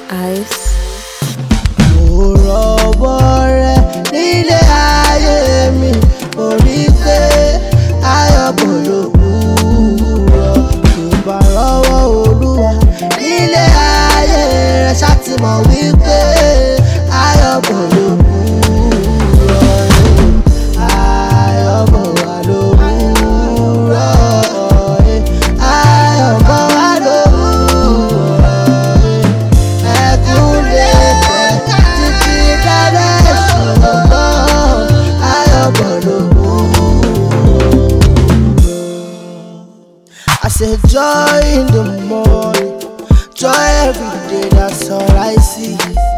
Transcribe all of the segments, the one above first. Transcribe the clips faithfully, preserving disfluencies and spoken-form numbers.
Ice. Mo rọ̀wọ́ rẹ nílé ayé mi, mo rí pé ayọ̀ bọ̀ lówùúrọ̀. Tó bá rọ́wọ́ Olúwa nílé ayé rẹ, ṣá ti mọ̀ wípé ayọ̀ bọ̀ lówùúrọ̀. Ayọ̀ bọ̀ wá lówùúrọ̀. Ayọ̀ bọ̀ wá lówùúrọ̀. Ẹkún lè pẹ́ títí dálẹ̀ ṣùgbọ́n ayọ̀ bọ̀ lówùúrọ̀. I say joy in the morning, joy every day, that's all I see.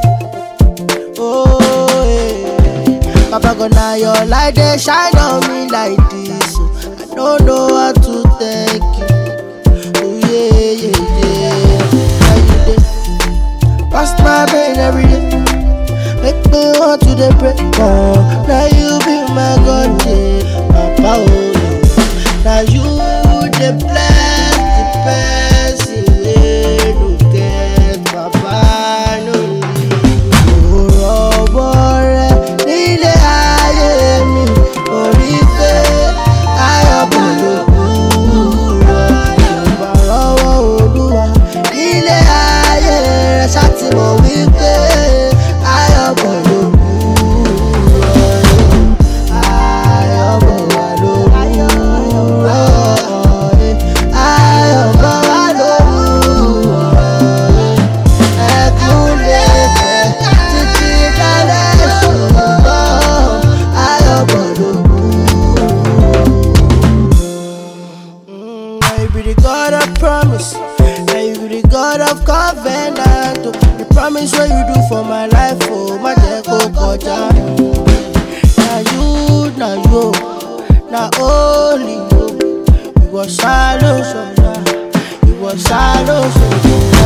Oh, yeah. Papa, gonna your light, they shine on me like this. So I don't know how to thank you. Oh, yeah, yeah, yeah. How you dey? Past my brain every day. Make me want to the break. Oh, now you be my God, yeah. Papa, oh, now you the bless the person, yeah, no get Papa, no leave. Mo rọ̀wọ́ rẹ nílé ayé mi, mo rí pé ayọ̀ bọ̀ lówùúrọ̀. Tó bá rọ́wọ́ Olúwa nílé ayé rẹ, ṣá ti mọ̀ wípé ayọ̀ bọ̀ lówùúrọ̀. Ayọ̀ bọ̀ wá lówùúrọ̀. Ayọ̀ bọ̀ wá lówùúrọ̀. Ẹkún lè pẹ́ títí dálẹ̀ ṣùgbọ́n ayọ̀ bọ̀ lówùúrọ̀. Now you be the God of promise, now you be the God of covenant. Oh, the promise what you do for my life, oh, má jẹ́ kó kọjá. Na you, na you, na only you. You was shallow, so you was shallow, so